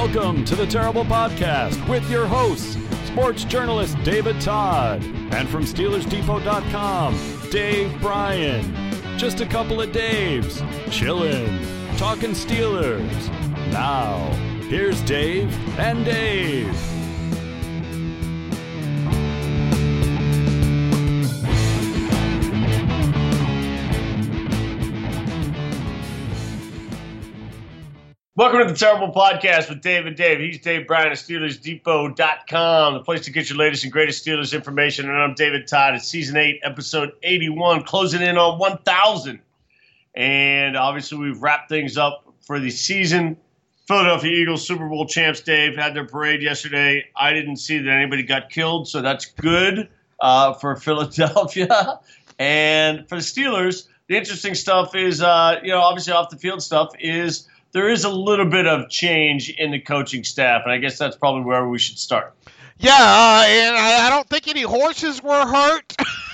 Welcome to the Terrible Podcast with your hosts, sports journalist David Todd, and from SteelersDepot.com, Dave Bryan. Just a couple of Daves, chillin', talking Steelers. Now, here's Dave and Dave. Welcome to the Terrible Podcast with Dave and Dave. He's Dave Bryan of SteelersDepot.com, the place to get your latest and greatest Steelers information. And I'm David Todd. It's Season 8, Episode 81, closing in on 1,000. And obviously we've wrapped things up for the season. Philadelphia Eagles, Super Bowl champs, Dave, had their parade yesterday. I didn't see that anybody got killed, so that's good for Philadelphia. And for the Steelers, the interesting stuff is, obviously off the field stuff is there is a little bit of change in the coaching staff, and I guess that's probably where we should start. Yeah, and I don't think any horses were hurt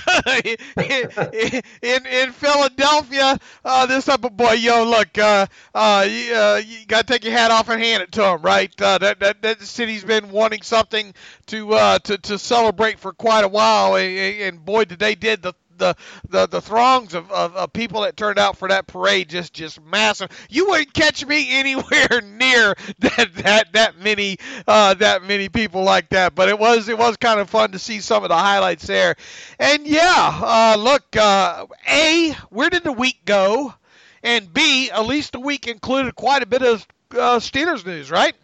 in Philadelphia. This type of boy, look, you got to take your hat off and hand it to him, right? That city's been wanting something to celebrate for quite a while, and boy, did they did the throngs of people that turned out for that parade just massive. You wouldn't catch me anywhere near that many people like that. But it was kind of fun to see some of the highlights there. And yeah, look, A, where did the week go? And B, at least the week included quite a bit of Steelers news, right?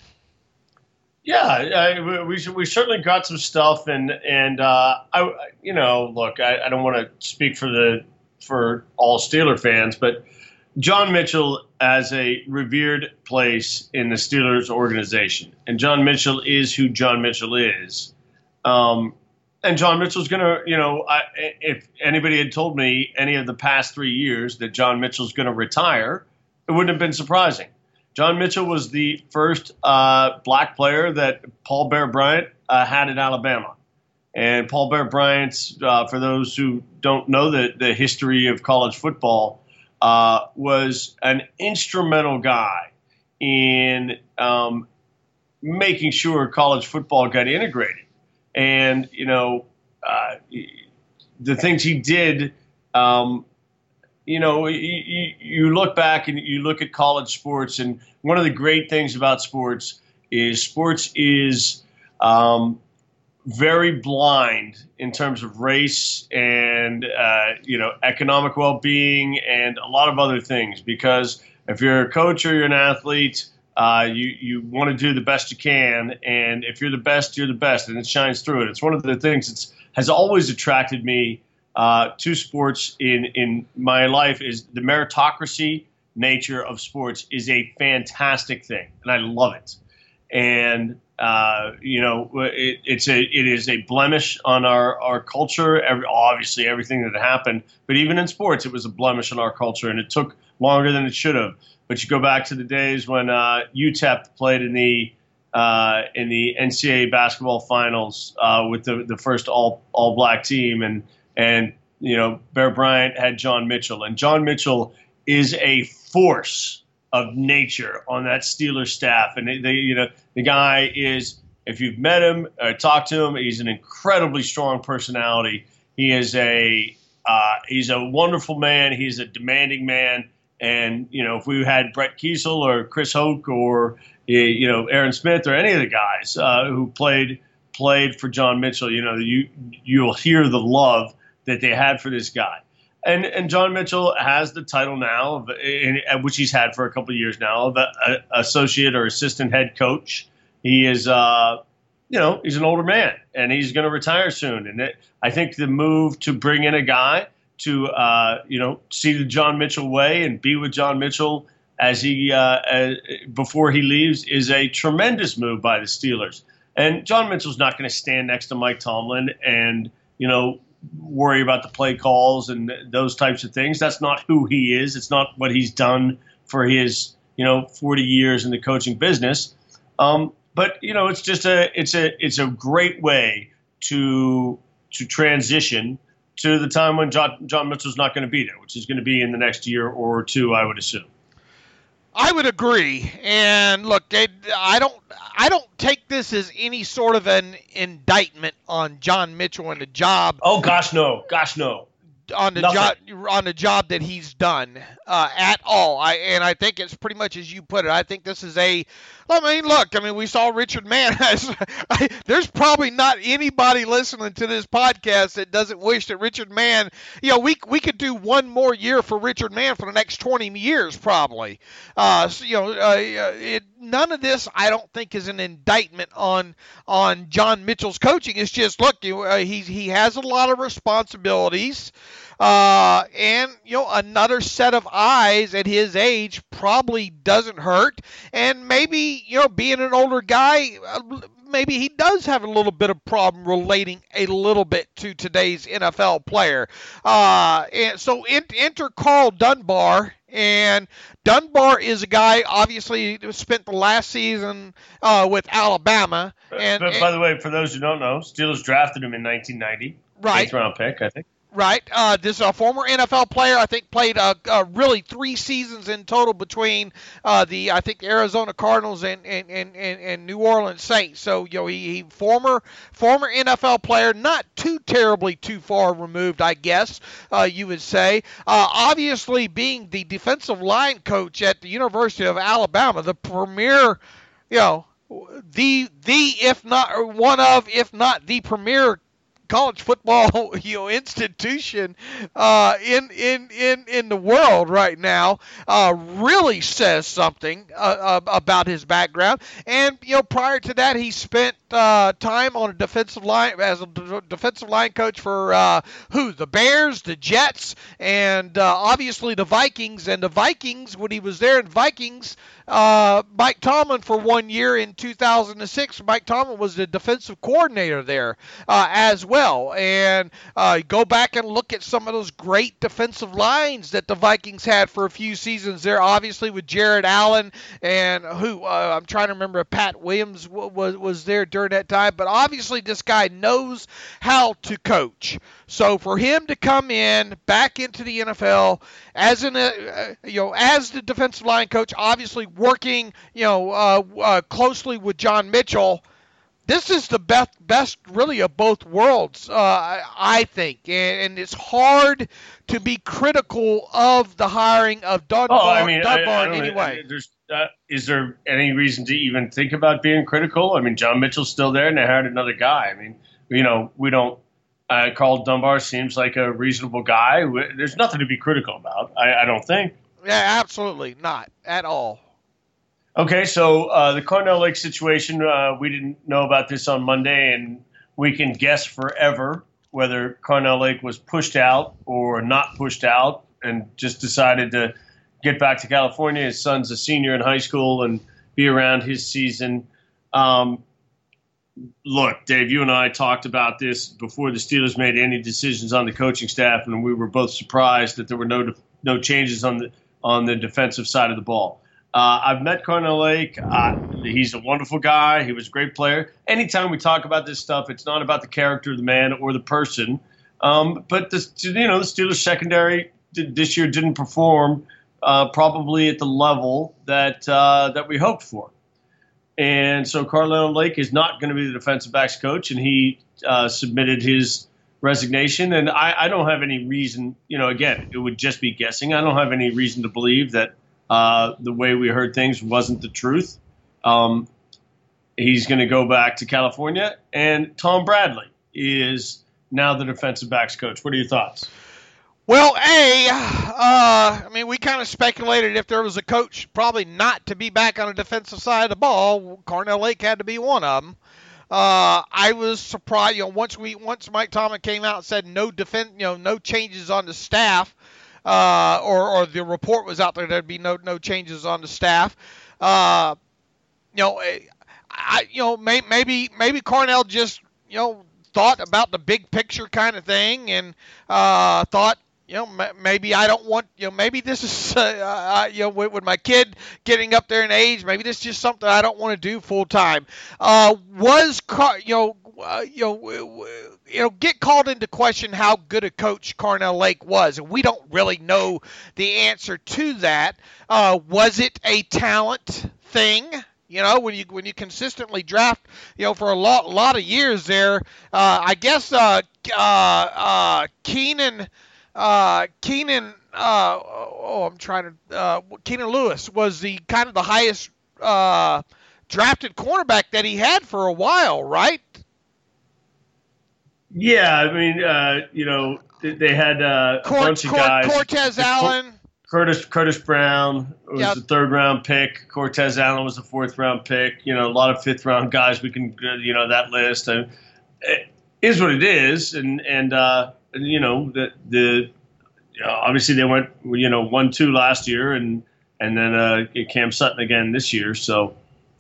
Yeah, we certainly got some stuff, and I don't want to speak for all Steeler fans, but John Mitchell has a revered place in the Steelers organization, and John Mitchell is who John Mitchell is, and John Mitchell's gonna, if anybody had told me any of the past 3 years that John Mitchell's gonna retire, it wouldn't have been surprising. John Mitchell was the first black player that Paul Bear Bryant had in Alabama. And Paul Bear Bryant, for those who don't know the history of college football, was an instrumental guy in making sure college football got integrated. And, the things he did, you look back and you look at college sports, and one of the great things about sports is very blind in terms of race and, economic well-being and a lot of other things. Because if you're a coach or you're an athlete, you want to do the best you can. And if you're the best, you're the best. And it shines through it. It's one of the things that has always attracted me to sports in my life. Is the meritocracy nature of sports is a fantastic thing, and I love it. And it is a blemish on our culture. Obviously, everything that happened, but even in sports, it was a blemish on our culture, and it took longer than it should have. But you go back to the days when UTEP played in the NCAA basketball finals with the first all black team, and Bear Bryant had John Mitchell, and John Mitchell is a force of nature on that Steelers staff. And the guy is, if you've met him or talked to him, he's an incredibly strong personality. He is he's a wonderful man. He's a demanding man. And, if we had Brett Kiesel or Chris Hoke or, Aaron Smith or any of the guys who played for John Mitchell, you'll hear the love that they had for this guy. And John Mitchell has the title now, which he's had for a couple of years now, of associate or assistant head coach. He is, he's an older man, and he's going to retire soon. And I think the move to bring in a guy to, see the John Mitchell way and be with John Mitchell as before he leaves is a tremendous move by the Steelers. And John Mitchell's not going to stand next to Mike Tomlin and, worry about the play calls and those types of things. That's not who he is. It's not what he's done for his, 40 years in the coaching business. But it's just it's a great way to transition to the time when John Mitchell's not going to be there, which is going to be in the next year or two, I would assume. I would agree. And look, I don't take this as any sort of an indictment on John Mitchell and the job. Oh gosh, no. On the job that he's done at all. I think it's pretty much as you put it. I think this is we saw Richard Mann. There's probably not anybody listening to this podcast that doesn't wish that Richard Mann, we could do one more year for Richard Mann for the next 20 years probably. None of this I don't think is an indictment on John Mitchell's coaching. It's just, look, he has a lot of responsibilities. And another set of eyes at his age probably doesn't hurt. And maybe, being an older guy, maybe he does have a little bit of problem relating a little bit to today's NFL player. And so enter Carl Dunbar. And Dunbar is a guy, obviously, who spent the last season with Alabama. But by the way, for those who don't know, Steelers drafted him in 1990. Right. 8th round pick, I think. Right. This is a former NFL player. I think played really 3 seasons in total between the Arizona Cardinals and New Orleans Saints. So he former NFL player, not too terribly too far removed, I guess you would say. Obviously, being the defensive line coach at the University of Alabama, the premier, the if not one of, if not the premier college football institution in the world right now, really says something about his background. And prior to that, he spent time on a defensive line as a defensive line coach for the Bears, the Jets, and obviously the Vikings. And the Vikings, when he was there in Vikings, Mike Tomlin for 1 year in 2006. Mike Tomlin was the defensive coordinator there as well. And go back and look at some of those great defensive lines that the Vikings had for a few seasons there, obviously with Jared Allen and I'm trying to remember if Pat Williams was there during that time. But obviously this guy knows how to coach. So for him to come in back into the NFL as as the defensive line coach, obviously working closely with John Mitchell, this is the best really of both worlds, I think, and it's hard to be critical of the hiring of Dunbar in any way. Is there any reason to even think about being critical? I mean, John Mitchell's still there, and they hired another guy. I mean, we don't. Carl Dunbar seems like a reasonable guy. There's nothing to be critical about, I don't think. Yeah, absolutely not at all. Okay, so the Carnell Lake situation, we didn't know about this on Monday, and we can guess forever whether Carnell Lake was pushed out or not pushed out and just decided to get back to California. His son's a senior in high school and be around his season. Look, Dave, you and I talked about this before the Steelers made any decisions on the coaching staff, and we were both surprised that there were no changes on the defensive side of the ball. I've met Carnell Lake. He's a wonderful guy. He was a great player. Anytime we talk about this stuff, it's not about the character of the man or the person. But the Steelers secondary this year didn't perform probably at the level that we hoped for. And so Carnell Lake is not going to be the defensive backs coach, and he submitted his resignation. And I don't have any reason, again, it would just be guessing. I don't have any reason to believe that the way we heard things wasn't the truth. He's going to go back to California, and Tom Bradley is now the defensive backs coach. What are your thoughts? Well, we kind of speculated if there was a coach probably not to be back on the defensive side of the ball, Carnell Lake had to be one of them. I was surprised, once Mike Tomlin came out and said no changes on the staff, or the report was out there'd be no changes on the staff. Maybe Carnell just thought about the big picture kind of thing and thought maybe I don't want, maybe this is, with my kid getting up there in age, maybe this is just something I don't want to do full time. Get called into question how good a coach Carnell Lake was, and we don't really know the answer to that. Was it a talent thing? When you consistently draft, for a lot of years there, I guess Keenan Lewis was the kind of the highest drafted cornerback that he had for a while, right? Yeah, I mean, they had a bunch of guys. Cortez Allen. Curtis Brown was the 3rd round pick. Cortez Allen was the 4th round pick. A lot of 5th round guys. We can, that list. It is what it is, and obviously they went 1-2 last year, and then Cam Sutton again this year. So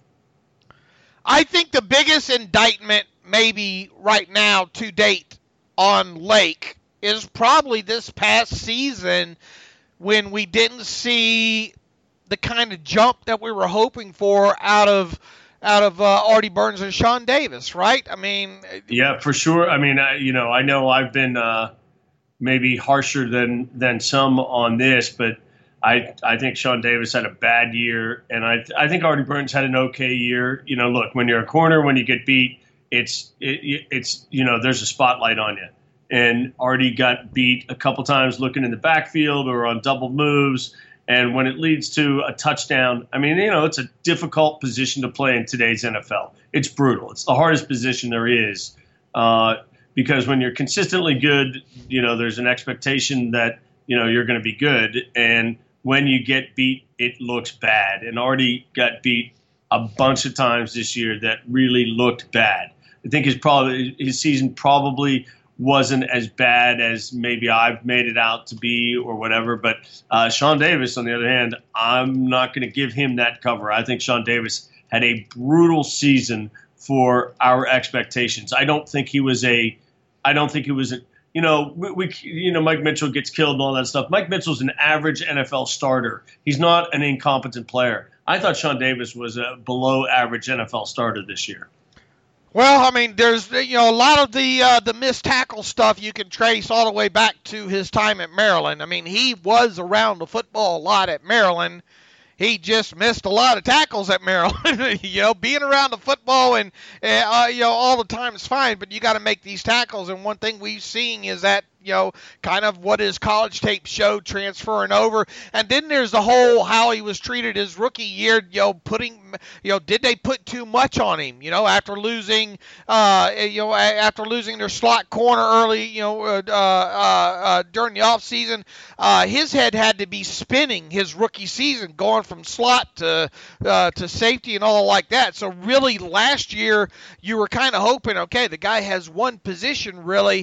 I think the biggest indictment maybe right now to date on Lake is probably this past season, when we didn't see the kind of jump that we were hoping for out of Artie Burns and Sean Davis, right? I mean, yeah, for sure. I mean, I know I've been maybe harsher than some on this, but I think Sean Davis had a bad year, and I think Artie Burns had an okay year. Look, when you're a corner, when you get beat, it's there's a spotlight on you. And Artie got beat a couple times looking in the backfield or on double moves. And when it leads to a touchdown, I mean, it's a difficult position to play in today's NFL. It's brutal. It's the hardest position there is, because when you're consistently good, there's an expectation that, you're going to be good. And when you get beat, it looks bad. And Artie got beat a bunch of times this year that really looked bad. I think his season probably wasn't as bad as maybe I've made it out to be or whatever. But Sean Davis, on the other hand, I'm not going to give him that cover. I think Sean Davis had a brutal season for our expectations. I don't think he was Mike Mitchell gets killed and all that stuff. Mike Mitchell's an average NFL starter. He's not an incompetent player. I thought Sean Davis was a below average NFL starter this year. Well, I mean, there's a lot of the missed tackle stuff you can trace all the way back to his time at Maryland. I mean, he was around the football a lot at Maryland. He just missed a lot of tackles at Maryland. Being around the football and all the time is fine, but you got to make these tackles. And one thing we've seen is that kind of what his college tape showed transferring over. And then there's the whole how he was treated his rookie year, did they put too much on him, after losing their slot corner early, during the offseason. His head had to be spinning his rookie season, going from slot to safety and all like that. So really last year you were kind of hoping, okay, the guy has one position really,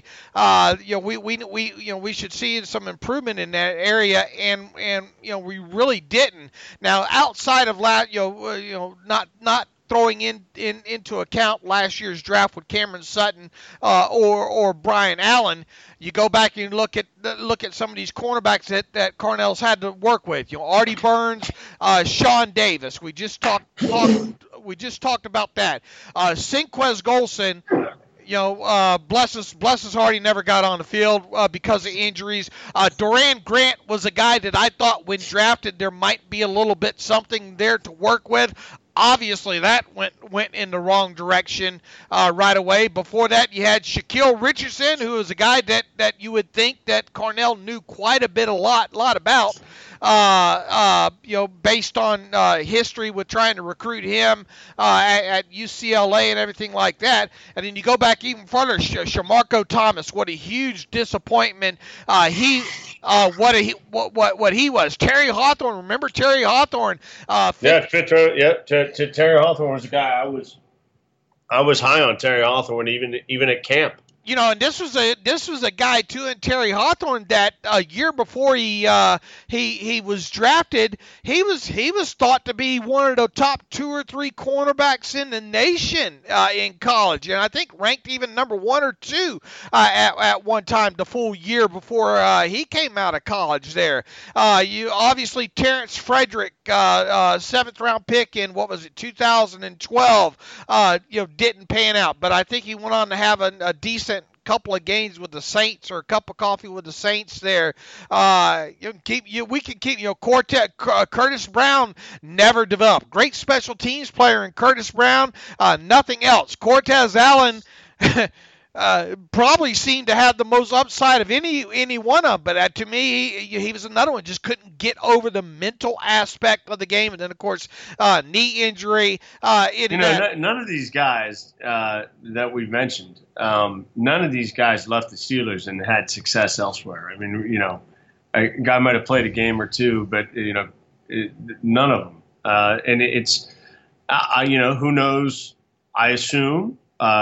we should see some improvement in that area, and we really didn't. Now outside of that, not throwing into account last year's draft with Cameron Sutton or Brian Allen, you go back and look at some of these cornerbacks that Carnell's had to work with. Artie Burns, Sean Davis. We just talked about that. Sinquez Golson. Bless his heart, he never got on the field because of injuries. Doran Grant was a guy that I thought when drafted there might be a little bit something there to work with. Obviously, that went in the wrong direction right away. Before that, you had Shaquille Richardson, who was a guy that you would think that Carnell knew quite a lot about. Based on history with trying to recruit him at UCLA and everything like that. And then you go back even further, Shamarko Thomas, what a huge disappointment what he was. Terry Hawthorne, remember Terry Hawthorne? Terry Hawthorne was a guy I was high on. Terry Hawthorne even at camp. And this was a guy too, and Terry Hawthorne, that a year before he was drafted, he was thought to be one of the top 2 or 3 cornerbacks in the nation in college, and I think ranked even number 1 or 2 at one time the full year before he came out of college. There, you obviously Terrence Frederick, 7th round pick in 2012, didn't pan out, but I think he went on to have a decent couple of games with the Saints, or a cup of coffee with the Saints there. We can keep Curtis Brown never developed. Great special teams player in Curtis Brown, nothing else. Cortez Allen probably seemed to have the most upside of any one of them, but to me, he was another one. Just couldn't get over the mental aspect of the game, and then of course, knee injury. None of these guys that we've mentioned, none of these guys left the Steelers and had success elsewhere. I mean, a guy might have played a game or two, but none of them. And it's, who knows? I assume.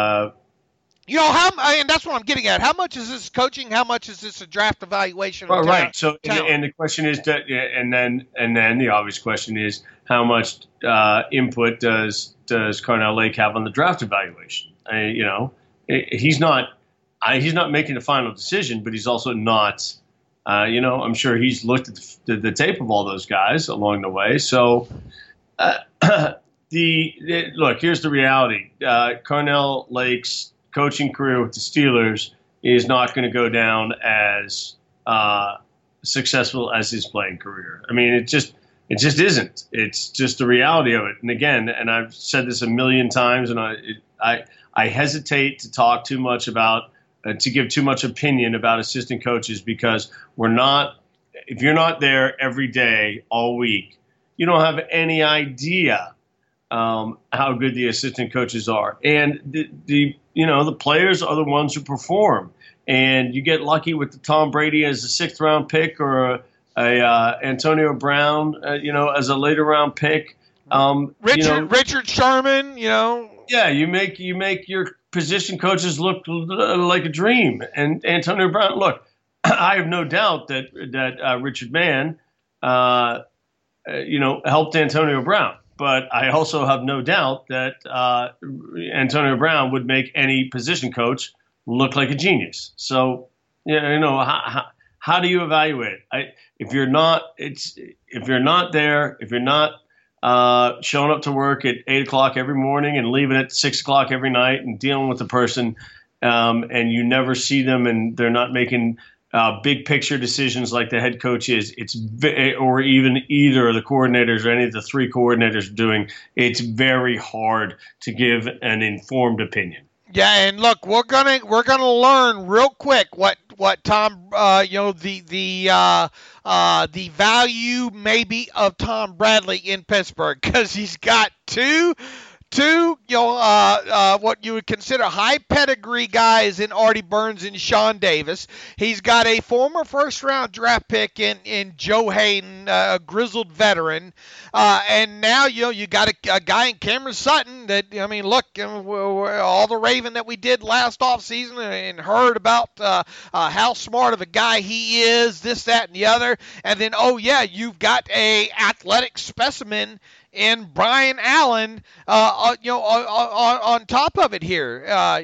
And that's what I'm getting at. How much is this coaching? How much is this a draft evaluation? Right. So, and the question is that, and then the obvious question is, how much input does Carnell Lake have on the draft evaluation? He's not making the final decision, but he's also not. I'm sure he's looked at the tape of all those guys along the way. So, look, here's the reality: Carnell Lake's coaching career with the Steelers is not going to go down as successful as his playing career. I mean, it just isn't. It's just the reality of it. And again, and I've said this a million times, and I hesitate to talk too much about to give too much opinion about assistant coaches, because if you're not there every day all week, you don't have any idea how good the assistant coaches are. And the players are the ones who perform. And you get lucky with the Tom Brady as a 6th round pick, or a Antonio Brown, as a later round pick. Richard Sherman, Yeah, you make your position coaches look like a dream. And Antonio Brown, look, I have no doubt that Richard Mann, helped Antonio Brown. But I also have no doubt that Antonio Brown would make any position coach look like a genius. So, how do you evaluate it? If you're not there, if you're not showing up to work at 8 o'clock every morning and leaving at 6 o'clock every night and dealing with the person, and you never see them, and they're not making big picture decisions like the head coach is, or even either of the coordinators or any of the 3 coordinators are doing, it's very hard to give an informed opinion. Yeah, and look, we're gonna learn real quick what Tom, the value maybe of Tom Bradley in Pittsburgh, because he's got two what you would consider high pedigree guys in Artie Burns and Sean Davis. He's got a former 1st-round draft pick in Joe Hayden, a grizzled veteran, and now you got a guy in Cameron Sutton that, look, all the raving that we did last offseason and heard about how smart of a guy he is, this, that, and the other, and then you've got a athletic specimen in Brian Allen, on top of it here.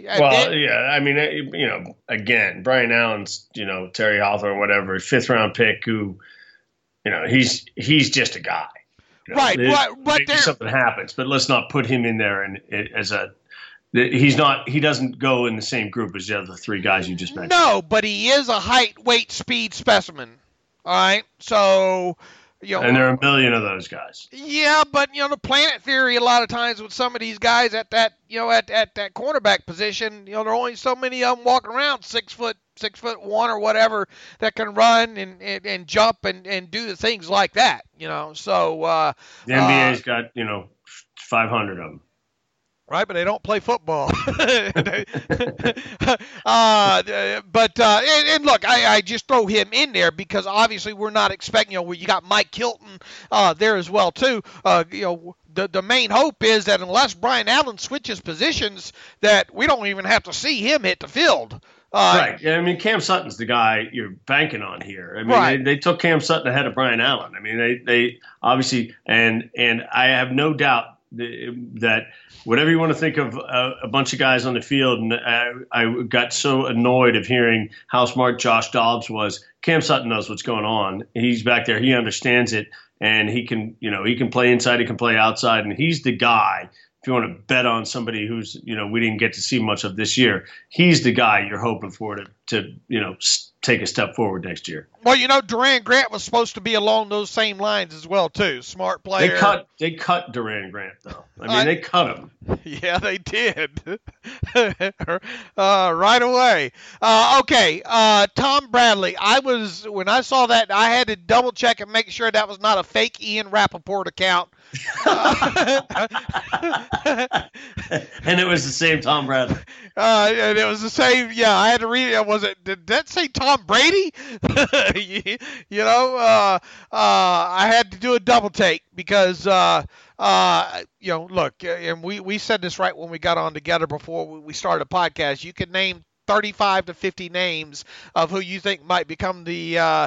Again, Brian Allen's, Terry Hawthorne, whatever, 5th round pick, who, he's just a guy. Right. But something happens, but let's not put him in there he doesn't go in the same group as the other 3 guys you just mentioned. No, but he is a height, weight, speed specimen. All right. So, and there are a million of those guys. Yeah, but the planet theory a lot of times with some of these guys at that at that cornerback position, there are only so many of them walking around 6'1" or whatever that can run and jump and do the things like that. So the NBA's got 500 of them. Right, but they don't play football. But look, I just throw him in there because obviously we're not expecting. You got Mike Hilton there as well too. the main hope is that unless Brian Allen switches positions, that we don't even have to see him hit the field. Right. Yeah, I mean, Cam Sutton's the guy you're banking on here. I mean, right. they took Cam Sutton ahead of Brian Allen. I mean, they obviously, and I have no doubt that whatever you want to think of a bunch of guys on the field, and I got so annoyed of hearing how smart Josh Dobbs was. Cam Sutton knows what's going on. He's back there. He understands it, and he can play inside, he can play outside, and he's the guy. If you want to bet on somebody who's, we didn't get to see much of this year, he's the guy you're hoping for to take a step forward next year. Well, Duran Grant was supposed to be along those same lines as well, too. Smart player. They cut Duran Grant, though. I mean, they cut him. Yeah, they did. Right away. Okay, Tom Bradley. When I saw that, I had to double check and make sure that was not a fake Ian Rappaport account. And it was the same Tom Bradley. And it was the same. Yeah, I had to read it. Did that say Tom Brady? I had to do a double take because, look, and we said this right when we got on together before we started a podcast. You could name 35 to 50 names of who you think might become the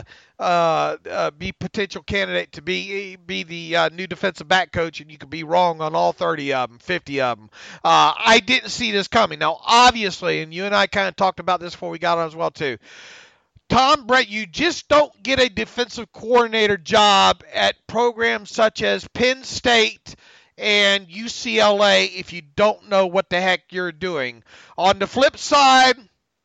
be potential candidate to be the new defensive back coach, and you could be wrong on all 30 of them, 50 of them. I didn't see this coming. Now, obviously, and you and I kind of talked about this before we got on as well too. Tom Brett, you just don't get a defensive coordinator job at programs such as Penn State and UCLA if you don't know what the heck you're doing. On the flip side,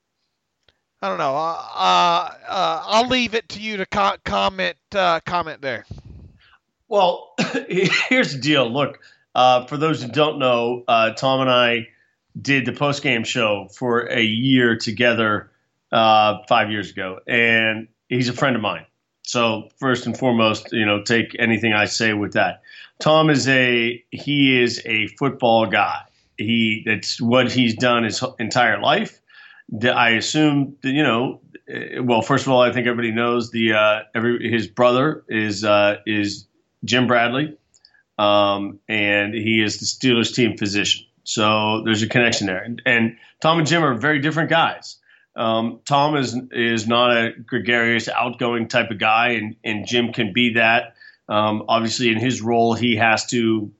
I don't know. I'll leave it to you to comment there. Well, here's the deal. Look, for those who don't know, Tom and I did the postgame show for a year together 5 years ago, and he's a friend of mine. So first and foremost, take anything I say with that. Tom is a football guy. That's what he's done his entire life. I assume that, well, first of all, I think everybody knows his brother is Jim Bradley, and he is the Steelers team physician. So there's a connection there. And Tom and Jim are very different guys. Tom is not a gregarious, outgoing type of guy, and Jim can be that. Obviously, in his role, he has to,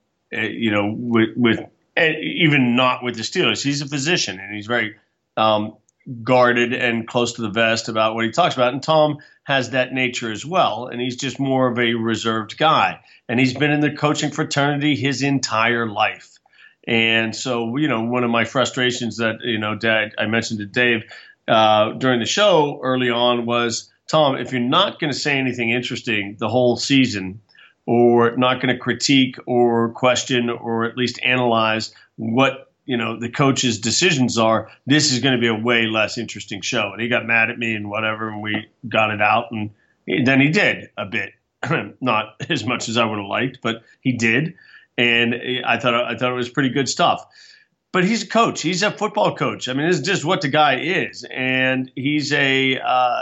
with even not with the Steelers, he's a physician, and he's very guarded and close to the vest about what he talks about. And Tom has that nature as well, and he's just more of a reserved guy. And he's been in the coaching fraternity his entire life. And so, one of my frustrations that, Dad, I mentioned to Dave during the show early on was, Tom, if you're not going to say anything interesting the whole season, or not going to critique or question or at least analyze what the coach's decisions are, this is going to be a way less interesting show. And he got mad at me and whatever, and we got it out. And then he did a bit, not as much as I would have liked, but he did. And I thought it was pretty good stuff. But he's a coach. He's a football coach. I mean, this is just what the guy is. And he's a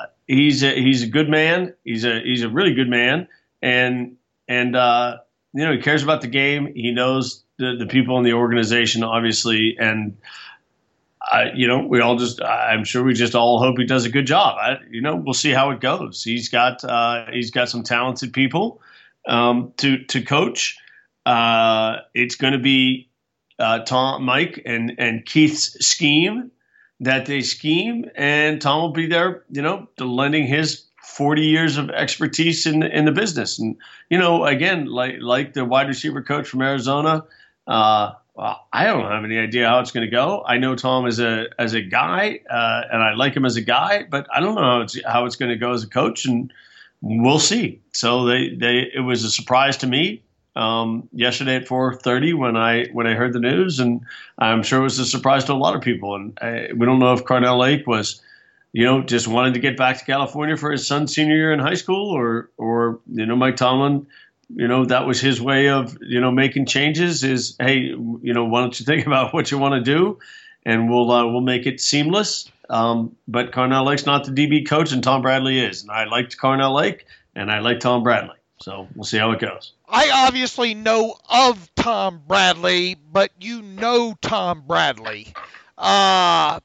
good man. He's a really good man. And he cares about the game. He knows the people in the organization, obviously, and I'm sure we just all hope he does a good job. We'll see how it goes. He's got some talented people to coach. It's going to be Tom, Mike, and Keith's scheme that they scheme, and Tom will be there, lending his 40 years of expertise in the business. And, again, like the wide receiver coach from Arizona, well, I don't have any idea how it's going to go. I know Tom as a guy, and I like him as a guy, but I don't know how it's going to go as a coach, and we'll see. So it was a surprise to me yesterday at 4:30 when I heard the news, and I'm sure it was a surprise to a lot of people. And we don't know if Carnell Lake was, just wanted to get back to California for his son's senior year in high school, or Mike Tomlin. That was his way of, making changes is, hey, why don't you think about what you want to do, and we'll make it seamless. But Carnell Lake's not the DB coach, and Tom Bradley is. And I liked Carnell Lake, and I like Tom Bradley. So we'll see how it goes. I obviously know of Tom Bradley, but you know Tom Bradley. How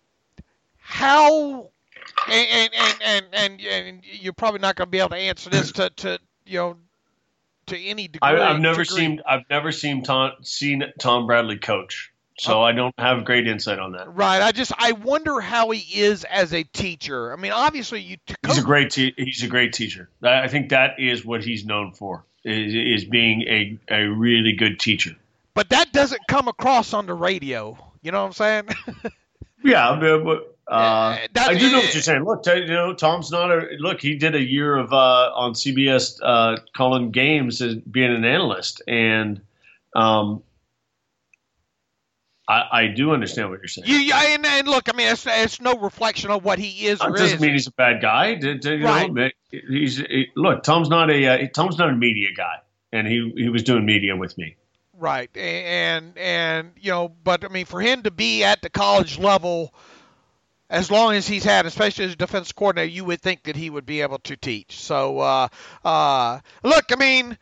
and you're probably not going to be able to answer this to any degree. I've never seen Tom Bradley coach, so I don't have great insight on that. Right. I wonder how he is as a teacher. I mean, obviously he's a great teacher. I think that is what he's known for, is being a really good teacher. But that doesn't come across on the radio. You know what I'm saying? Yeah, but I do know what you're saying. Look, Tom's not he did a year of on CBS calling games as being an analyst, and I do understand what you're saying. And look, I mean, it's no reflection of what he is. It doesn't mean he's a bad guy. Right. Tom's not a media guy, and he was doing media with me. Right, and but I mean, for him to be at the college level, as long as he's had, especially as a defensive coordinator, you would think that he would be able to teach. So, look, I mean,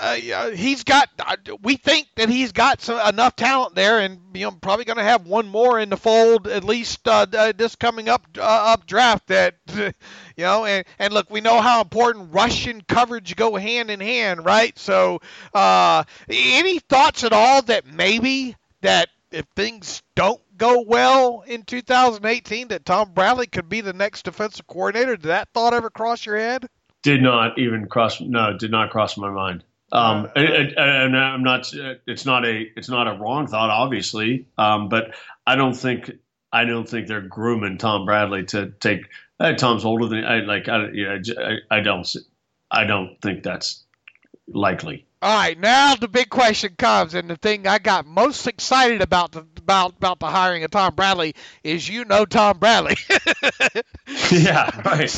we think that he's got enough talent there, and probably going to have one more in the fold at least this coming up draft. That and look, we know how important rush and coverage go hand in hand, right? So, any thoughts at all that maybe that if things don't go well in 2018, that Tom Bradley could be the next defensive coordinator? Did that thought ever cross your head? Did not cross my mind. And I'm not. It's not a wrong thought, obviously. But I don't think they're grooming Tom Bradley to take. Tom's older than I don't think that's likely. All right, now the big question comes, and the thing I got most excited about the hiring of Tom Bradley is Tom Bradley. Yeah, right.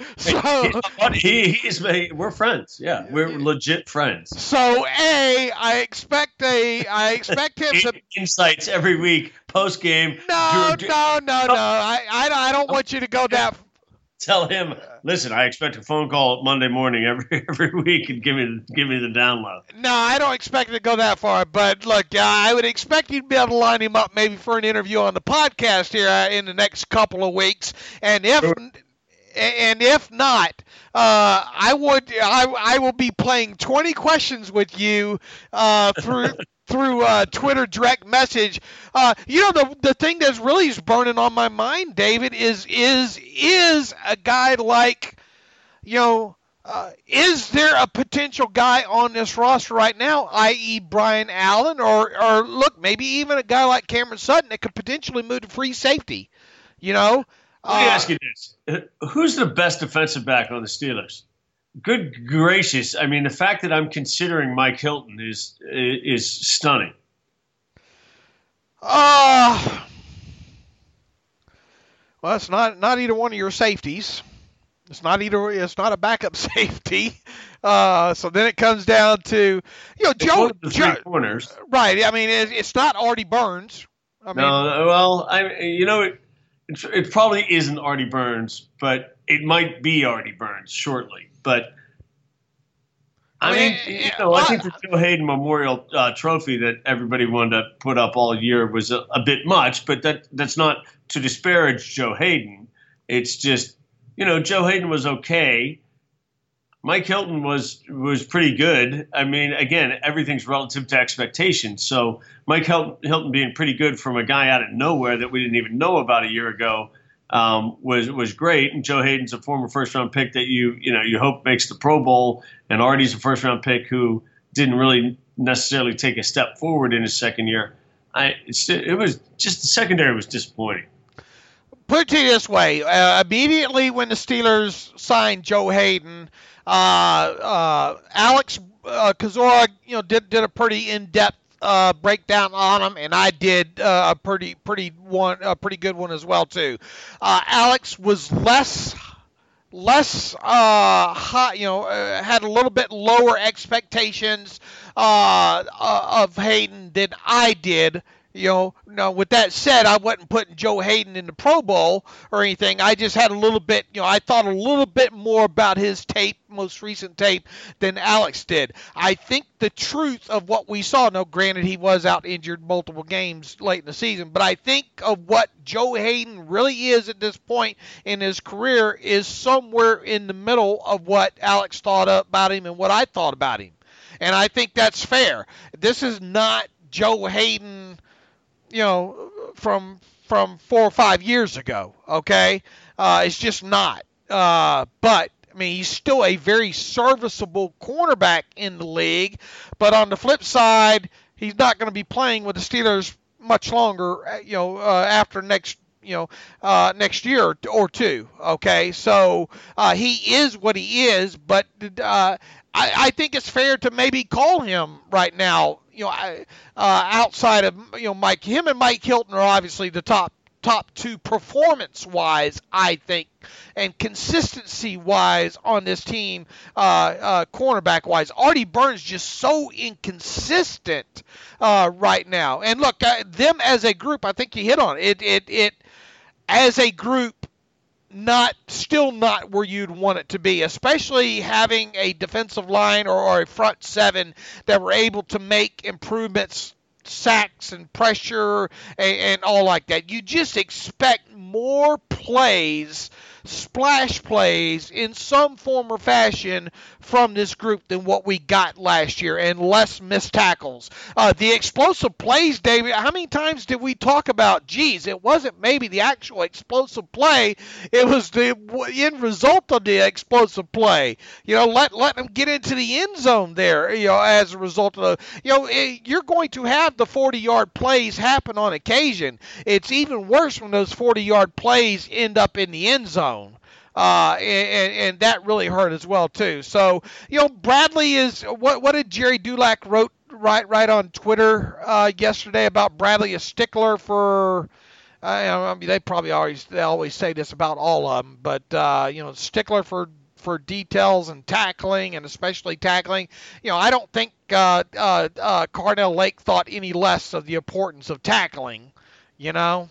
We're friends. Yeah, we're legit friends. So I expect him to insights every week post game. No. I don't want you to go that. Tell him, listen, I expect a phone call Monday morning every week and give me the download. No, I don't expect it to go that far. But look, I would expect you to be able to line him up maybe for an interview on the podcast here in the next couple of weeks. And if not, I will be playing 20 questions with you through Twitter direct message. The thing that's really burning on my mind, David, is a guy like, is there a potential guy on this roster right now, i.e. Brian Allen, or look, maybe even a guy like Cameron Sutton that could potentially move to free safety? Let me ask you this. Who's the best defensive back on the Steelers? Good gracious. I mean, the fact that I'm considering Mike Hilton is stunning. Well, it's not either one of your safeties. It's not a backup safety. So then it comes down to, Joe. The three corners. Right. I mean, it's not Artie Burns. It probably isn't Artie Burns, but it might be Artie Burns shortly. But I think the Joe Hayden Memorial Trophy that everybody wanted to put up all year was a bit much. But that's not to disparage Joe Hayden. It's just, Joe Hayden was okay. Mike Hilton was pretty good. I mean, again, everything's relative to expectations. So Mike Hilton being pretty good from a guy out of nowhere that we didn't even know about a year ago was great. And Joe Hayden's a former first-round pick that you hope makes the Pro Bowl. And Artie's a first-round pick who didn't really necessarily take a step forward in his second year. It was just the secondary was disappointing. Put it to you this way: immediately when the Steelers signed Joe Hayden, Alex Kozora, did a pretty in-depth breakdown on him, and I did a pretty good one as well too. Alex was less high, had a little bit lower expectations of Hayden than I did. Now with that said, I wasn't putting Joe Hayden in the Pro Bowl or anything. I just had a little bit, I thought a little bit more about his tape, most recent tape, than Alex did. I think the truth of what we saw, now granted he was out injured multiple games late in the season, but I think of what Joe Hayden really is at this point in his career is somewhere in the middle of what Alex thought about him and what I thought about him. And I think that's fair. This is not Joe Hayden, from 4 or 5 years ago, okay? It's just not. But, he's still a very serviceable cornerback in the league. But on the flip side, he's not going to be playing with the Steelers much longer, after next year or two, okay? So he is what he is, but I think it's fair to maybe call him right now, outside of, Mike. Him and Mike Hilton are obviously the top two performance-wise, I think, and consistency-wise on this team, cornerback-wise. Artie Burns just so inconsistent right now. And look, them as a group, I think you hit on it. It as a group, still not where you'd want it to be, especially having a defensive line or a front seven that were able to make improvements, sacks and pressure and all like that. You just expect more plays, splash plays in some form or fashion from this group than what we got last year, and less missed tackles. The explosive plays, David, how many times did we talk about, it wasn't maybe the actual explosive play, it was the end result of the explosive play. Let them get into the end zone there, as a result of you're going to have the 40-yard plays happen on occasion. It's even worse when those 40-yard plays end up in the end zone. And that really hurt as well too. So, Bradley is what did Jerry Dulac write on Twitter yesterday about Bradley, a stickler for. They always say this about all of them, but stickler for details and tackling, and especially tackling. I don't think Carnell Lake thought any less of the importance of tackling. Maybe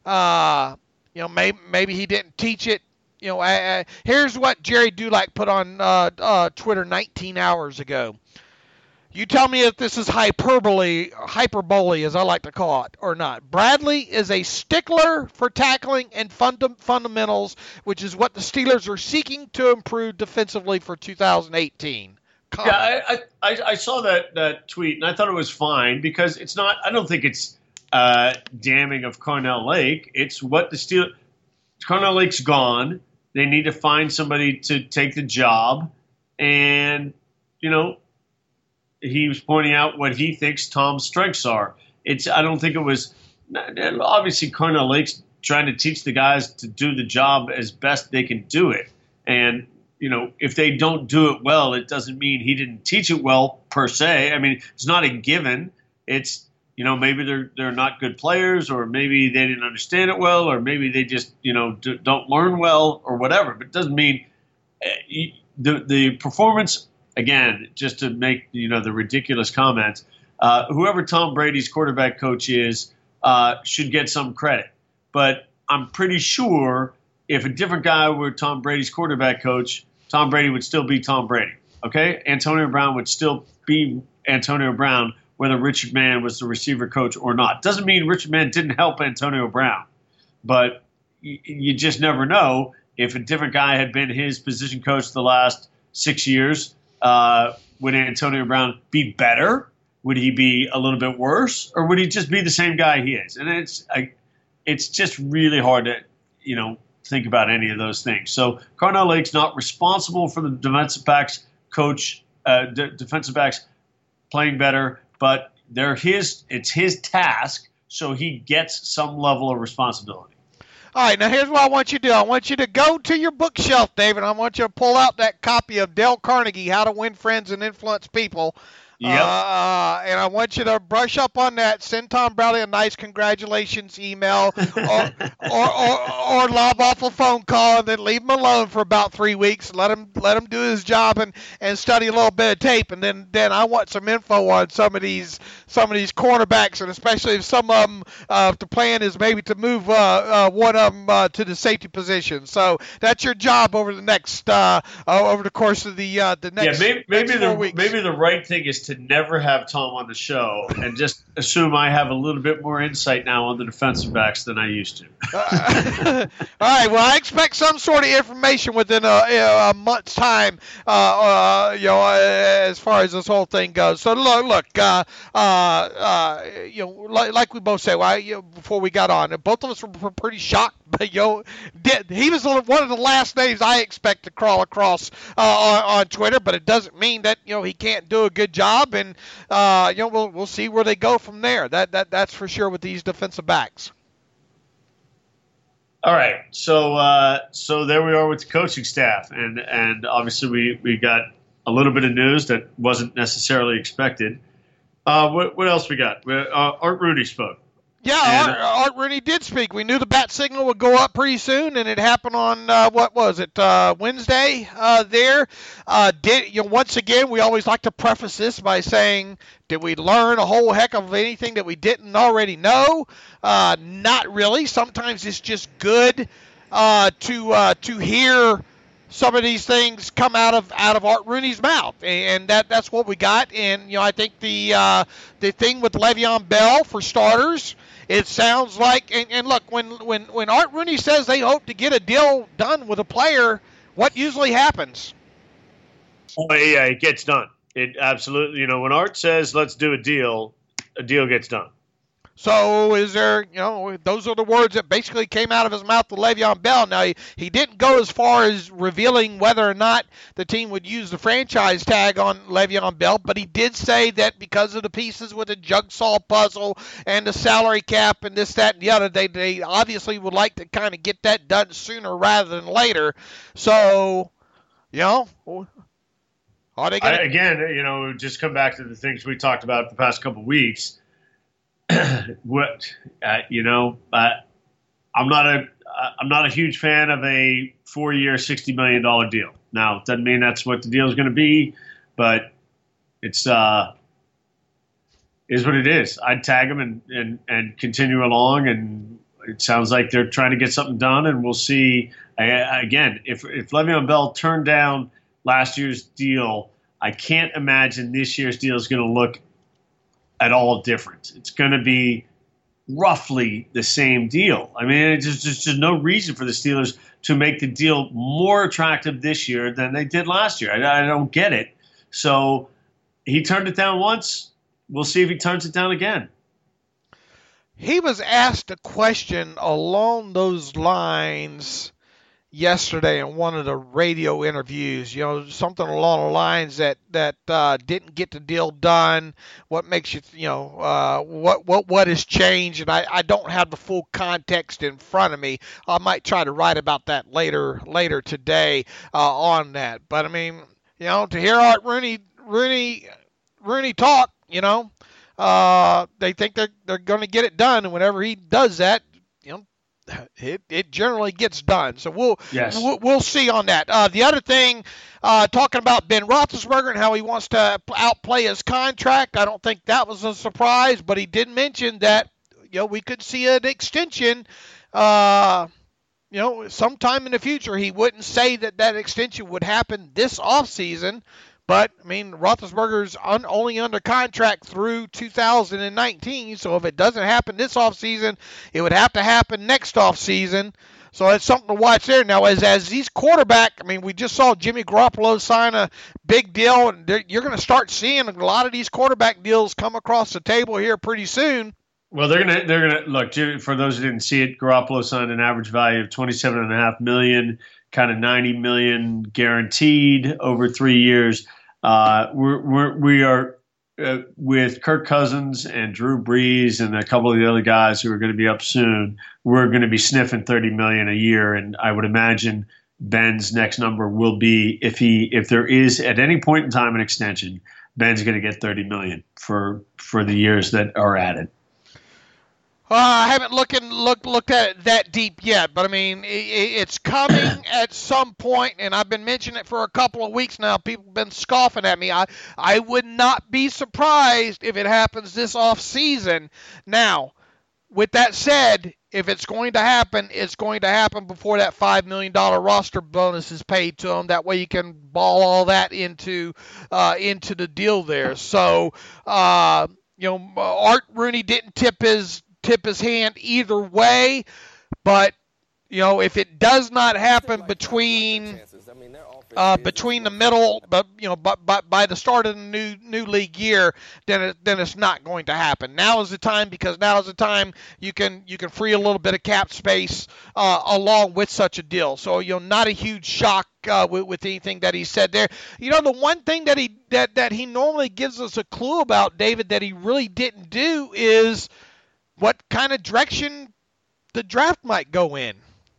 he didn't teach it. Here's what Jerry Dulac put on Twitter 19 hours ago. You tell me if this is hyperbole, as I like to call it, or not. Bradley is a stickler for tackling and fundamentals, which is what the Steelers are seeking to improve defensively for 2018. Comment. Yeah, I saw that tweet, and I thought it was fine because it's not. I don't think it's damning of Carnell Lake. It's what the Steelers. Carnell Lake's gone. They need to find somebody to take the job, and he was pointing out what he thinks Tom's strengths are. I don't think it was obviously Carnell Lake's trying to teach the guys to do the job as best they can do it. And, if they don't do it well, it doesn't mean he didn't teach it well per se. It's not a given. It's, maybe they're not good players, or maybe they didn't understand it well, or maybe they just, don't learn well or whatever. But it doesn't mean the performance. Again, just to make the ridiculous comments, whoever Tom Brady's quarterback coach is should get some credit. But I'm pretty sure if a different guy were Tom Brady's quarterback coach, Tom Brady would still be Tom Brady. Okay, Antonio Brown would still be Antonio Brown, whether Richard Mann was the receiver coach or not. Doesn't mean Richard Mann didn't help Antonio Brown, but you just never know. If a different guy had been his position coach the last 6 years, would Antonio Brown be better? Would he be a little bit worse, or would he just be the same guy he is? And it's just really hard to think about any of those things. So Carnell Lake's not responsible for the defensive backs coach, defensive backs playing better, but it's his task, so he gets some level of responsibility. All right, now here's what I want you to do. I want you to go to your bookshelf, David. I want you to pull out that copy of Dale Carnegie, How to Win Friends and Influence People. Yep. And I want you to brush up on that. Send Tom Bradley a nice congratulations email, or lob off a phone call, and then leave him alone for about 3 weeks. Let him do his job and study a little bit of tape, and then I want some info on some of these cornerbacks, and especially if some of them, the plan is maybe to move one of them to the safety position. So that's your job over the next over the course of the next. Yeah, next 4 weeks. Maybe the right thing is to never have Tom on the show and just assume I have a little bit more insight now on the defensive backs than I used to. All right. Well, I expect some sort of information within a month's time. As far as this whole thing goes. So look. Like we both said, before we got on, both of us were pretty shocked. But he was one of the last names I expect to crawl across on Twitter. But it doesn't mean that he can't do a good job, and we'll see where they go from there. That's for sure with these defensive backs. All right, so there we are with the coaching staff, and obviously we got a little bit of news that wasn't necessarily expected. What else we got? Art Rooney spoke. Yeah, Art Rooney did speak. We knew the bat signal would go up pretty soon, and it happened on Wednesday. Once again, we always like to preface this by saying, did we learn a whole heck of anything that we didn't already know? Not really. Sometimes it's just good to hear some of these things come out of Art Rooney's mouth, and that's what we got. And I think the thing with Le'Veon Bell, for starters, it sounds like, and look, when Art Rooney says they hope to get a deal done with a player, what usually happens? Oh, yeah, it gets done. It absolutely, when Art says let's do a deal gets done. So is there, those are the words that basically came out of his mouth to Le'Veon Bell. Now, he didn't go as far as revealing whether or not the team would use the franchise tag on Le'Veon Bell, but he did say that because of the pieces with the jigsaw puzzle and the salary cap and this, that, and the other, they obviously would like to kind of get that done sooner rather than later. So, are they going to... Again, just come back to the things we talked about the past couple of weeks. I'm not a huge fan of a 4-year, $60 million deal. Now, it doesn't mean that's what the deal is going to be, but it's is what it is. I'd tag them and continue along, and it sounds like they're trying to get something done, and we'll see. Again, if Le'Veon Bell turned down last year's deal, I can't imagine this year's deal is going to look at all different. It's going to be roughly the same deal. I mean, there's just no reason for the Steelers to make the deal more attractive this year than they did last year. I don't get it. So he turned it down once. We'll see if he turns it down again. He was asked a question along those lines yesterday in one of the radio interviews, something along the lines that didn't get the deal done. What makes you, what has changed? And I don't have the full context in front of me. I might try to write about that later today on that. But I mean, to hear Art Rooney talk, they think they're going to get it done, and whenever he does that, it generally gets done. So we'll see on that. The other thing, talking about Ben Roethlisberger and how he wants to outplay his contract, I don't think that was a surprise, but he did mention that we could see an extension. Sometime in the future. He wouldn't say that extension would happen this offseason. But, I mean, Roethlisberger's only under contract through 2019, so if it doesn't happen this offseason, it would have to happen next offseason. So it's something to watch there. Now, as these quarterback, I mean, we just saw Jimmy Garoppolo sign a big deal, and you're going to start seeing a lot of these quarterback deals come across the table here pretty soon. Well, they're gonna look. For those who didn't see it, Garoppolo signed an average value of $27.5 million, kind of $90 million guaranteed over 3 years. We are with Kirk Cousins and Drew Brees and a couple of the other guys who are going to be up soon. We're going to be sniffing $30 million a year, and I would imagine Ben's next number will be, if there is at any point in time an extension, Ben's going to get $30 million for the years that are added. I haven't looked at it that deep yet, but I mean, it's coming at some point, and I've been mentioning it for a couple of weeks now. People have been scoffing at me. I would not be surprised if it happens this off season. Now, with that said, if it's going to happen, it's going to happen before that $5 million roster bonus is paid to him. That way you can ball all that into the deal there. So, Art Rooney didn't tip his hand either way, but if it does not happen between the middle, but by the start of the new league year, then it's not going to happen. Now is the time, because now is the time you can free a little bit of cap space along with such a deal. So not a huge shock with anything that he said there. The one thing that he normally gives us a clue about, David, that he really didn't do is what kind of direction the draft might go in.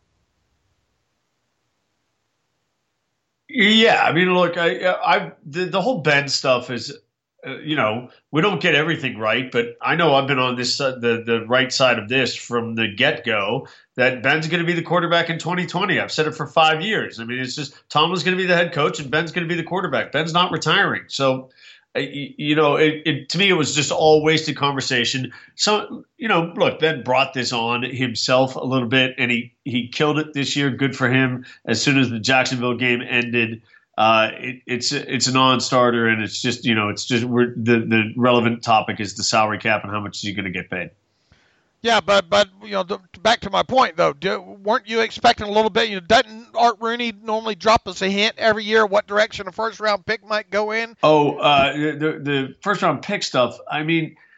Yeah, I mean, look, the whole Ben stuff is, we don't get everything right, but I know I've been on this the right side of this from the get-go, that Ben's going to be the quarterback in 2020. I've said it for 5 years. I mean, it's just Tomlin's going to be the head coach and Ben's going to be the quarterback. Ben's not retiring, so. To me, it was just all wasted conversation. So, look, Ben brought this on himself a little bit, and he killed it this year. Good for him. As soon as the Jacksonville game ended, it's a non-starter, and it's just the relevant topic is the salary cap and how much is he going to get paid. Yeah, but back to my point, though, weren't you expecting a little bit? Doesn't Art Rooney normally drop us a hint every year what direction a first-round pick might go in? Oh, the first-round pick stuff, I mean –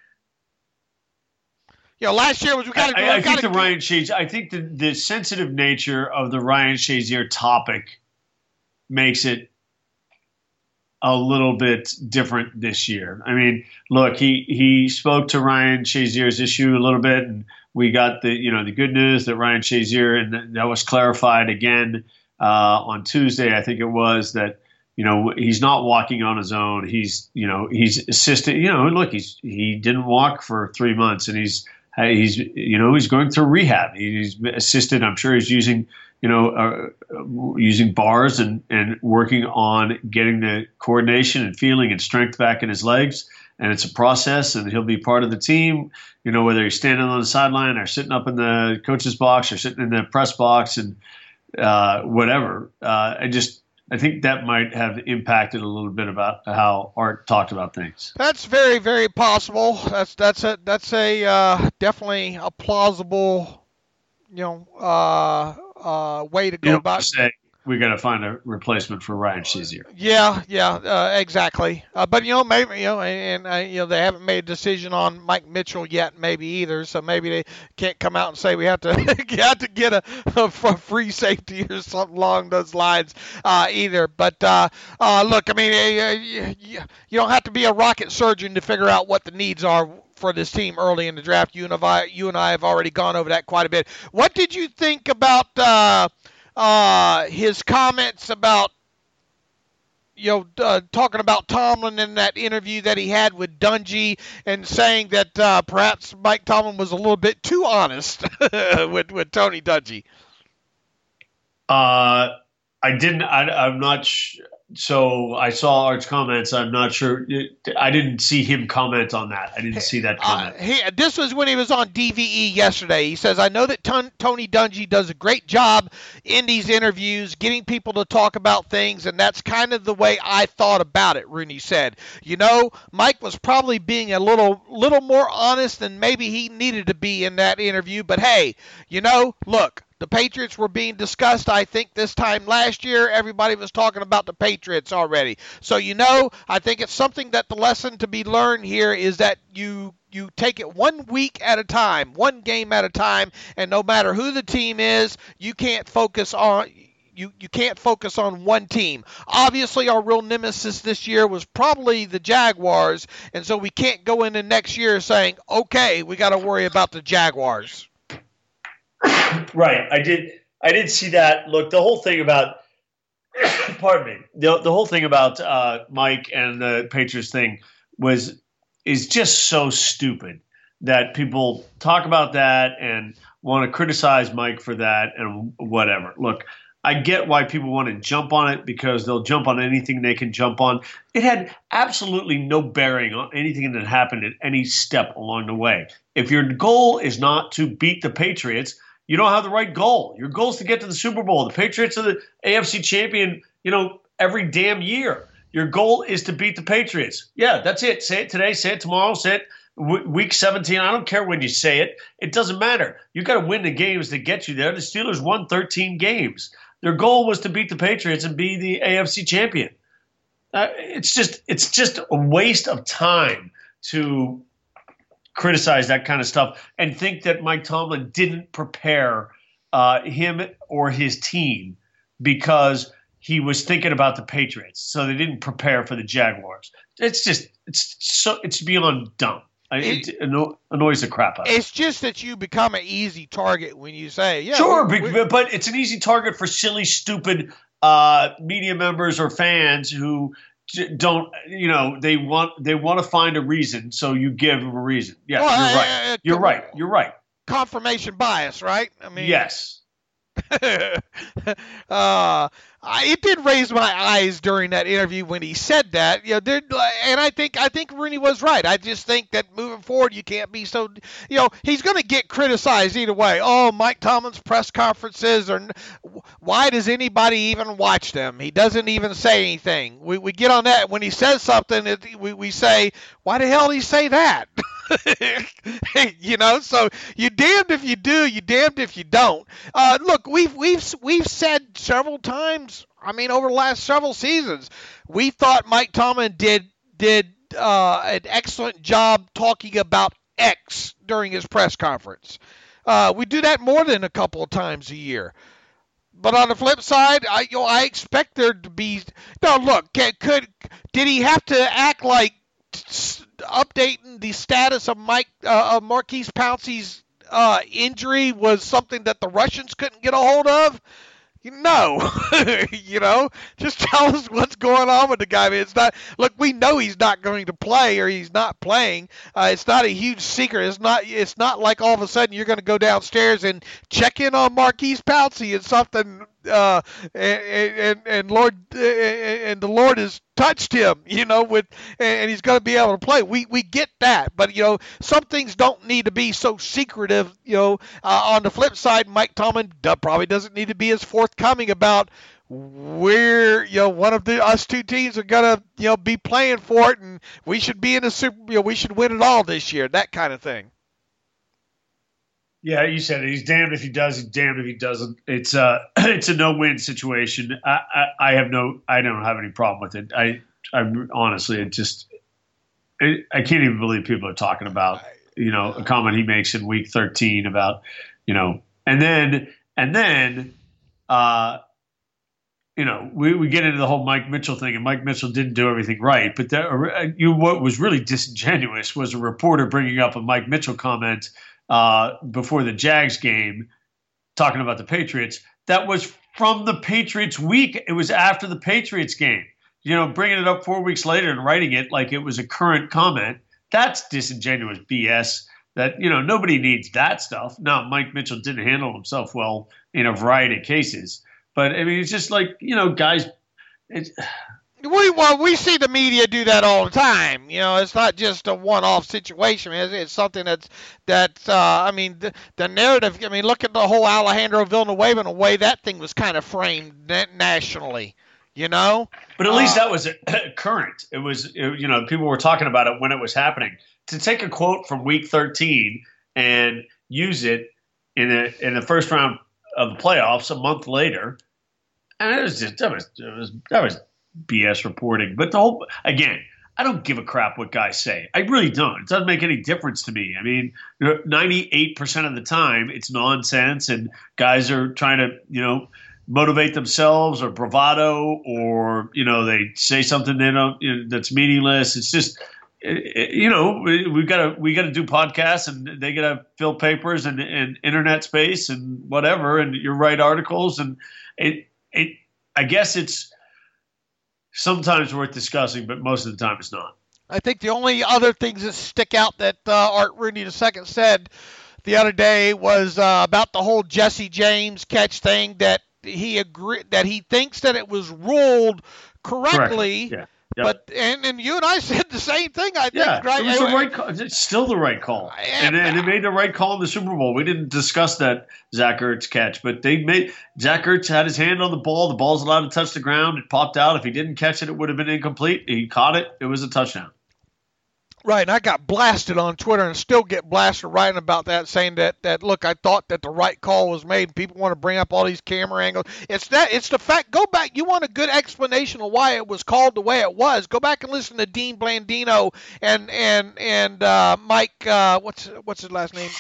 last year was I think the sensitive nature of the Ryan Shazier topic makes it a little bit different this year. I mean, look, he spoke to Ryan Shazier's issue a little bit, and we got the good news that Ryan Shazier, and that was clarified again on Tuesday, I think it was, that he's not walking on his own. He's assisted. Look, he didn't walk for 3 months, and he's going through rehab. He's assisted. I'm sure he's using bars and working on getting the coordination and feeling and strength back in his legs. And it's a process, and he'll be part of the team, whether he's standing on the sideline or sitting up in the coach's box or sitting in the press box and whatever. I think that might have impacted a little bit about how Art talked about things. That's very, very possible. That's definitely a plausible, way to go about it. We got to find a replacement for Ryan Shazier. Yeah, exactly. But maybe they haven't made a decision on Mike Mitchell yet, maybe either. So maybe they can't come out and say we have to get a free safety or something along those lines either. But look, I mean, you don't have to be a rocket surgeon to figure out what the needs are for this team early in the draft. You and I have already gone over that quite a bit. What did you think about his comments about talking about Tomlin in that interview that he had with Dungy, and saying that perhaps Mike Tomlin was a little bit too honest with Tony Dungy? I didn't. I'm not. So I saw Art's comments. I'm not sure. I didn't see him comment on that. I didn't see that comment. This was when he was on DVE yesterday. He says, I know that Tony Dungy does a great job in these interviews, getting people to talk about things, and that's kind of the way I thought about it, Rooney said. Mike was probably being a little more honest than maybe he needed to be in that interview. But, hey, look. The Patriots were being discussed, I think, this time last year. Everybody was talking about the Patriots already. So, I think it's something that the lesson to be learned here is that you take it 1 week at a time, one game at a time, and no matter who the team is, you can't focus on you can't focus on one team. Obviously, our real nemesis this year was probably the Jaguars, and so we can't go into next year saying, okay, we got to worry about the Jaguars. Right. I did see that. Look, the whole thing about pardon me. The whole thing about Mike and the Patriots thing is just so stupid that people talk about that and want to criticize Mike for that and whatever. Look, I get why people want to jump on it because they'll jump on anything they can jump on. It had absolutely no bearing on anything that happened at any step along the way. If your goal is not to beat the Patriots, you don't have the right goal. Your goal is to get to the Super Bowl. The Patriots are the AFC champion, every damn year. Your goal is to beat the Patriots. Yeah, that's it. Say it today, say it tomorrow, say it week 17. I don't care when you say it. It doesn't matter. You got to win the games that get you there. The Steelers won 13 games. Their goal was to beat the Patriots and be the AFC champion. It's just a waste of time to criticize that kind of stuff and think that Mike Tomlin didn't prepare him or his team because he was thinking about the Patriots, so they didn't prepare for the Jaguars. It's beyond dumb. It annoys the crap out of me. It's just that you become an easy target when you say, yeah. Sure, but it's an easy target for silly, stupid media members or fans who don't, they want to find a reason, so you give them a reason. Yeah, well, you're right. You're right. Confirmation bias, right? I mean, yes. It did raise my eyes during that interview when he said that. And I think Rooney was right. I just think that moving forward, you can't be so. He's going to get criticized either way. Oh, Mike Tomlin's press conferences, or why does anybody even watch them? He doesn't even say anything. We get on that when he says something. We say, why the hell did he say that? So you're damned if you do, you're damned if you don't. Look, we've said several times, over the last several seasons, we thought Mike Tomlin did an excellent job talking about X during his press conference. We do that more than a couple of times a year. But on the flip side, I expect there to be. No, look, did he have to act like updating the status of Maurkice Pouncey's injury was something that the Russians couldn't get a hold of? No. Just tell us what's going on with the guy. It's not. Look, we know he's not going to play or he's not playing. It's not a huge secret. It's not like all of a sudden you're going to go downstairs and check in on Maurkice Pouncey and something. And the Lord has touched him, and he's going to be able to play. We get that, but some things don't need to be so secretive. On the flip side, Mike Tomlin probably doesn't need to be as forthcoming about where one of us two teams are going to be playing for it, and we should be in the Super. We should win it all this year. That kind of thing. Yeah, you said it. He's damned if he does. He's damned if he doesn't. It's a no-win situation. I don't have any problem with it. I honestly, I can't even believe people are talking about a comment he makes in week 13 about and then we get into the whole Mike Mitchell thing, and Mike Mitchell didn't do everything right. But what was really disingenuous was a reporter bringing up a Mike Mitchell comment before the Jags game, talking about the Patriots. That was from the Patriots week. It was after the Patriots game. Bringing it up 4 weeks later and writing it like it was a current comment. That's disingenuous BS. That nobody needs that stuff. Now, Mike Mitchell didn't handle himself well in a variety of cases, but it's just like guys. We see the media do that all the time. It's not just a one-off situation. It's something that's the narrative. Look at the whole Alejandro Villanueva and the way that thing was kind of framed nationally. But at least that was current. It was, people were talking about it when it was happening. To take a quote from week 13 and use it in the first round of the playoffs a month later, and that was BS reporting. But again, I don't give a crap what guys say. I really don't. It doesn't make any difference to me. 98% of the time it's nonsense, and guys are trying to, motivate themselves or bravado, or, they say something they don't, that's meaningless. It's just, we got to do podcasts, and they got to fill papers and internet space and whatever, and you write articles, and I guess it's sometimes worth discussing, but most of the time it's not. I think the only other things that stick out that Art Rooney II said the other day was about the whole Jesse James catch thing, that he thinks that it was ruled correctly. Yeah. Yep. But and you and I said the same thing. I think. Yeah, right? It was the right call. It's still the right call, and it made the right call in the Super Bowl. We didn't discuss that Zach Ertz catch, but Zach Ertz had his hand on the ball. The ball's allowed to touch the ground. It popped out. If he didn't catch it, it would have been incomplete. He caught it. It was a touchdown. Right, and I got blasted on Twitter and still get blasted writing about that, saying that look, I thought that the right call was made. People want to bring up all these camera angles. It's the fact. Go back. You want a good explanation of why it was called the way it was. Go back and listen to Dean Blandino and Mike. What's his last name?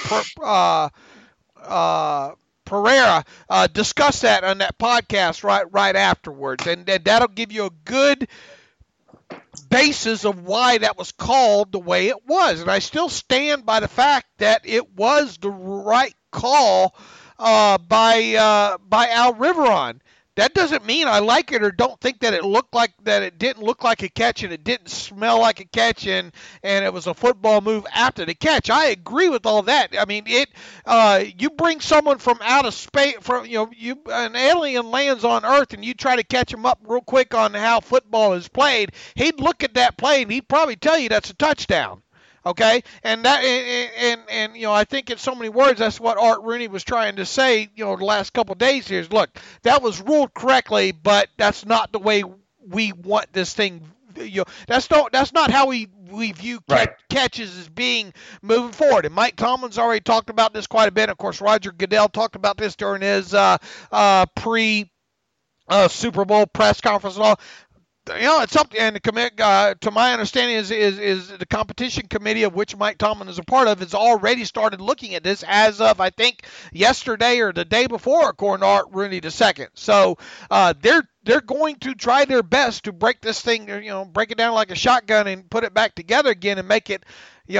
Pereira discuss that on that podcast right afterwards, and that'll give you a good basis of why that was called the way it was. And I still stand by the fact that it was the right call by Al Riveron. That doesn't mean I like it or don't think that it didn't look like a catch and it didn't smell like a catch and it was a football move after the catch. I agree with all that. I mean, you bring someone from out of space, an alien lands on Earth and you try to catch him up real quick on how football is played. He'd look at that play and he'd probably tell you that's a touchdown. Okay, and that, and I think in so many words, that's what Art Rooney was trying to say. The last couple of days here is, look, that was ruled correctly, but that's not the way we want this thing. That's not how we view catches as being moving forward. And Mike Tomlin's already talked about this quite a bit. Of course, Roger Goodell talked about this during his pre Super Bowl press conference and all. It's something, and to my understanding, is the competition committee, of which Mike Tomlin is a part of, has already started looking at this as of, I think, yesterday or the day before, according to Art Rooney II. So they're going to try their best to break this thing, break it down like a shotgun and put it back together again and make it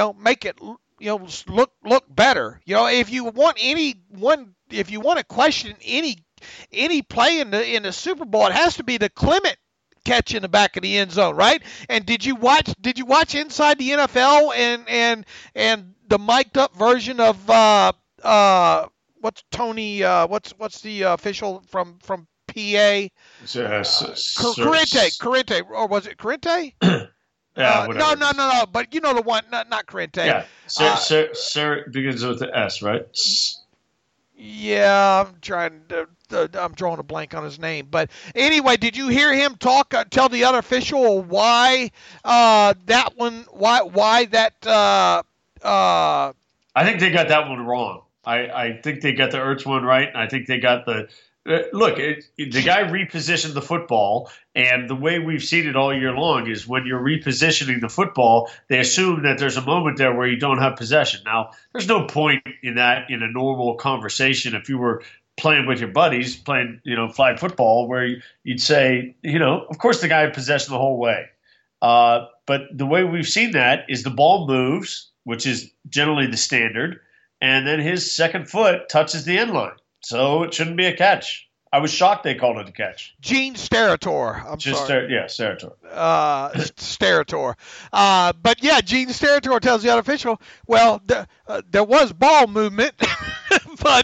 look better. If you want to question any play in the Super Bowl, it has to be the Clement catch in the back of the end zone, right? And did you watch Inside the NFL and the mic'd up version of what's the official from PA? Corrente, or was it Corrente? Yeah, no. But the one, not Corrente. Yeah, Sir begins with the S, right? Yeah, I'm drawing a blank on his name, but anyway, did you hear him tell the other official why that one? Why that? I think they got that one wrong. I think they got the Ertz one right, and I think they got the. Look, the guy repositioned the football, and the way we've seen it all year long is when you're repositioning the football, they assume that there's a moment there where you don't have possession. Now, there's no point in that in a normal conversation if you were playing with your buddies, playing, flag football, where you'd say, of course the guy had possession the whole way. But the way we've seen that is the ball moves, which is generally the standard, and then his second foot touches the end line. So it shouldn't be a catch. I was shocked they called it a catch. Gene Steratore. Steratore. Steratore. But yeah, Gene Steratore tells the other official, well, there was ball movement, but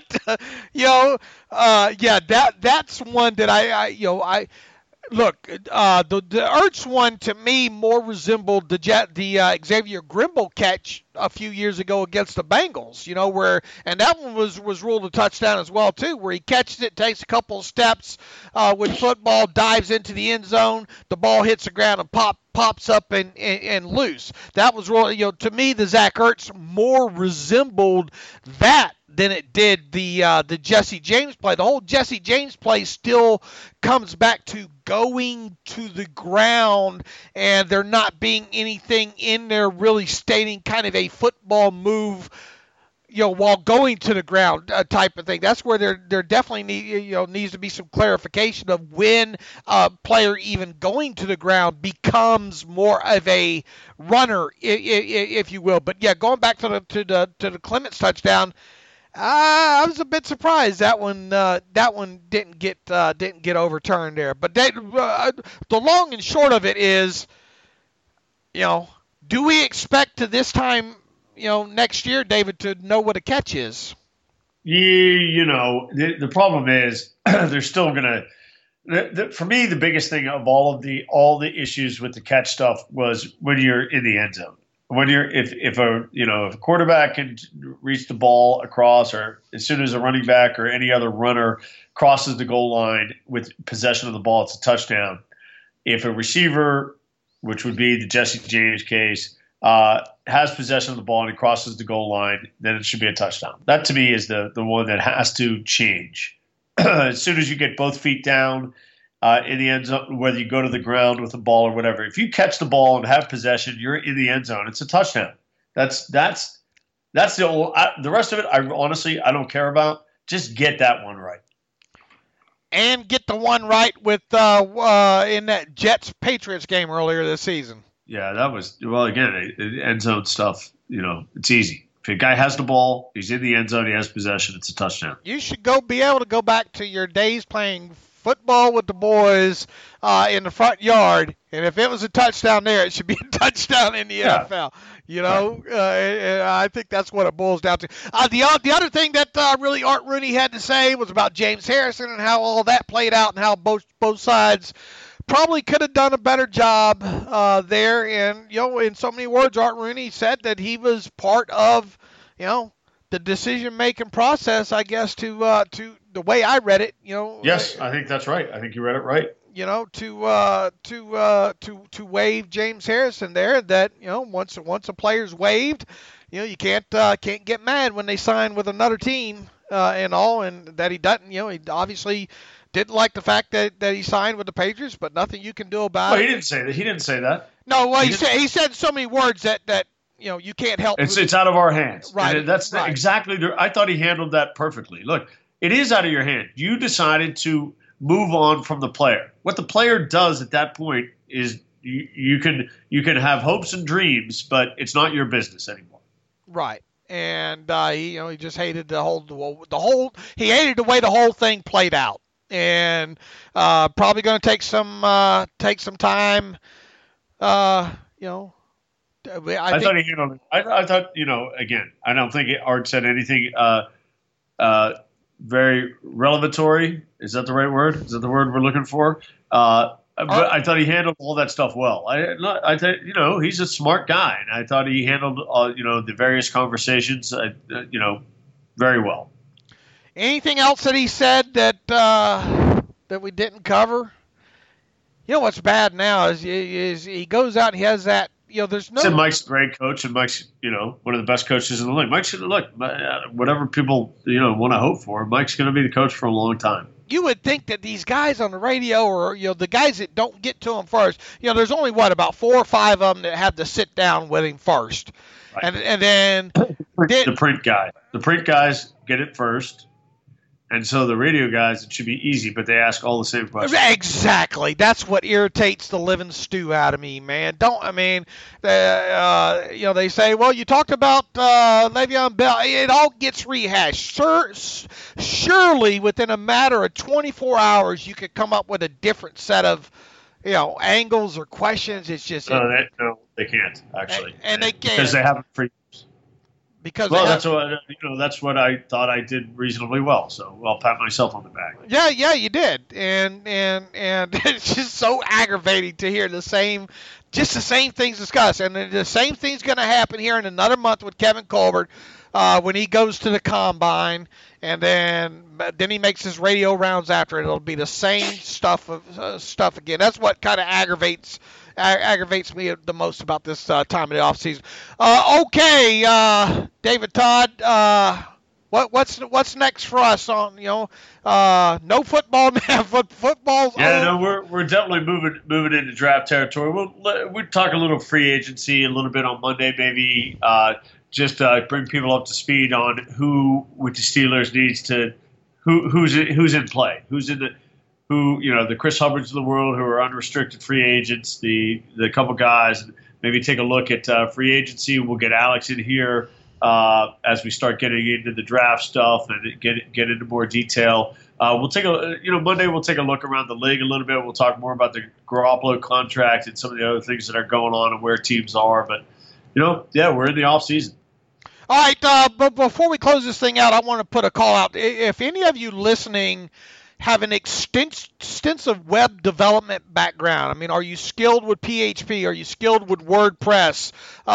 that's one that I look, the Ertz one to me more resembled the Xavier Grimble catch a few years ago against the Bengals, and that one was ruled a touchdown as well too, where he catches it, takes a couple of steps with football, dives into the end zone, the ball hits the ground and pops up and loose. That was ruled, to me, the Zach Ertz more resembled that than it did the Jesse James play. The whole Jesse James play still comes back to going to the ground and there not being anything in there really stating kind of a football move, while going to the ground type of thing. That's where there definitely needs to be some clarification of when a player even going to the ground becomes more of a runner, if you will. But yeah, going back to the Clements touchdown. I was a bit surprised that one didn't get overturned there. But the long and short of it is, do we expect to this time, next year, David, to know what a catch is? The problem is they're still gonna. For me, the biggest thing of all the issues with the catch stuff was when you're in the end zone. When if a quarterback can reach the ball across, or as soon as a running back or any other runner crosses the goal line with possession of the ball, it's a touchdown. If a receiver, which would be the Jesse James case, has possession of the ball and he crosses the goal line, then it should be a touchdown. That to me is the one that has to change. As soon as you get both feet down in the end zone, whether you go to the ground with the ball or whatever, if you catch the ball and have possession, you're in the end zone. It's a touchdown. That's the rest of it. I don't care about. Just get that one right. And get the one right with in that Jets-Patriots game earlier this season. Yeah, that was again end zone stuff. It's easy. If a guy has the ball, he's in the end zone, he has possession, it's a touchdown. You should be able to go back to your days playing football with the boys in the front yard, and if it was a touchdown there, it should be a touchdown in the NFL. I think that's what it boils down to. The other thing that really Art Rooney had to say was about James Harrison and how all that played out and how both sides probably could have done a better job there. And, in so many words, Art Rooney said that he was part of, the decision-making process, I guess, to the way I read it, Yes, I think that's right. I think you read it right. To waive James Harrison there, that, once a player's waived, you can't get mad when they sign with another team and all, and that he doesn't, he obviously didn't like the fact that he signed with the Patriots, but nothing you can do about it. He didn't say that. He didn't say that. No, well, he said so many words that you can't help. It's out of our hands. Right. That's right. Exactly. I thought he handled that perfectly. Look, it is out of your hand. You decided to move on from the player. What the player does at that point is you can have hopes and dreams, but it's not your business anymore. Right. And he just hated he hated the way the whole thing played out. And probably going to take some time. I thought he handled it. I thought, again, I don't think Art said anything very revelatory. Is that the right word? Is that the word we're looking for? But I thought he handled all that stuff well. I thought, he's a smart guy, and I thought he handled, the various conversations, very well. Anything else that he said that we didn't cover? What's bad now is he goes out and he has that. There's no. Said Mike's a great coach, and Mike's one of the best coaches in the league. Mike's whatever people want to hope for. Mike's going to be the coach for a long time. You would think that these guys on the radio, or the guys that don't get to him first, there's only about 4 or 5 of them that have to sit down with him first, right. and then the print guys get it first. And so the radio guys, it should be easy, but they ask all the same questions. Exactly. That's what irritates the living stew out of me, man. They say, well, you talked about Le'Veon Bell. It all gets rehashed. Surely within a matter of 24 hours, you could come up with a different set of, angles or questions. It's just no, they can't actually, and they can't because they haven't for years. That's what I thought I did reasonably well. So I'll pat myself on the back. Yeah, you did, and it's just so aggravating to hear the same things discussed, and the same thing's going to happen here in another month with Kevin Colbert when he goes to the combine, and then he makes his radio rounds after it. It'll be the same stuff again. That's what kind of aggravates me the most about this time of the offseason. Okay, David Todd, what's next for us on no football now? Football's we're definitely moving into draft territory. We'll talk a little free agency a little bit on Monday, maybe just bring people up to speed on who with the Steelers needs to who's in play, the Chris Hubbards of the world who are unrestricted free agents, the couple guys. Maybe take a look at free agency. We'll get Alex in here as we start getting into the draft stuff and get into more detail. We'll take Monday we'll take a look around the league a little bit. We'll talk more about the Garoppolo contract and some of the other things that are going on and where teams are. But, we're in the off season. All right, but before we close this thing out, I want to put a call out. If any of you listening have an extensive web development background, I mean, are you skilled with PHP? Are you skilled with WordPress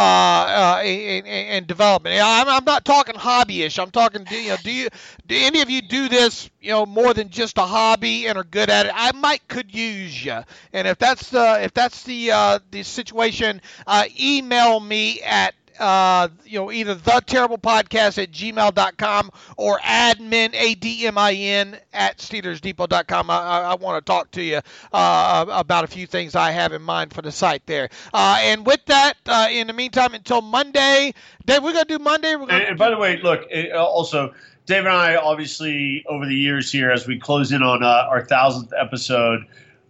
and development? I'm not talking hobbyish. I'm talking, do any of you do this, more than just a hobby and are good at it? I could use you. And if that's the situation, email me at either theterriblepodcast@gmail.com or admin at SteelersDepot.com. I want to talk to you about a few things I have in mind for the site there. And with that, in the meantime, until Monday, Dave, we're going to do Monday. And by the way, look, also, Dave and I, obviously, over the years here, as we close in on our 1,000th episode,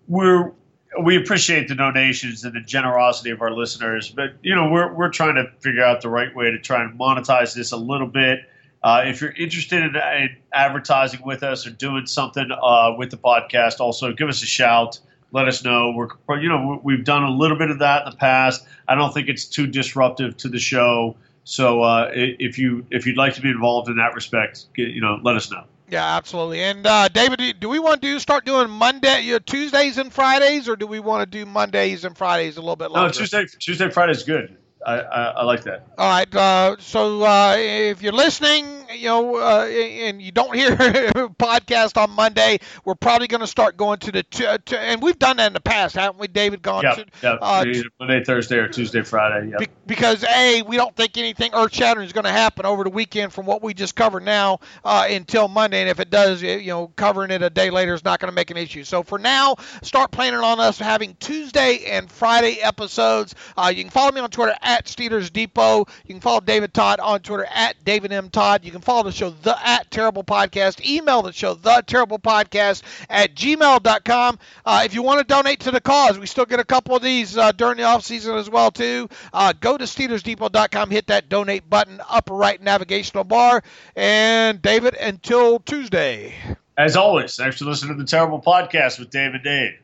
we appreciate the donations and the generosity of our listeners, but we're trying to figure out the right way to try and monetize this a little bit. If you're interested in advertising with us or doing something with the podcast, also give us a shout. Let us know. We've done a little bit of that in the past. I don't think it's too disruptive to the show. So if you'd like to be involved in that respect, let us know. Yeah, absolutely. And David, do we want to start doing Tuesdays and Fridays, or do we want to do Mondays and Fridays a little bit longer? No, Tuesday, Friday is good. I like that. All right. So if you're listening, and you don't hear a podcast on Monday, we're probably going to start going to the and we've done that in the past, haven't we, David? Either Monday, Thursday, or Tuesday, Friday. Yep. Because we don't think anything earth-shattering is going to happen over the weekend from what we just covered now until Monday, and if it does, covering it a day later is not going to make an issue. So for now, start planning on us having Tuesday and Friday episodes. You can follow me on Twitter at Steelers Depot. You can follow David Todd on Twitter at David M. Todd. You can follow the show at Terrible Podcast. Email the show theterriblepodcast at gmail.com. If you want to donate to the cause, we still get a couple of these during the off season as well too. Go to SteelersDepot.com, hit that donate button, upper right navigational bar. And David, until Tuesday. As always, thanks for listening to the Terrible Podcast with Dave and Dave.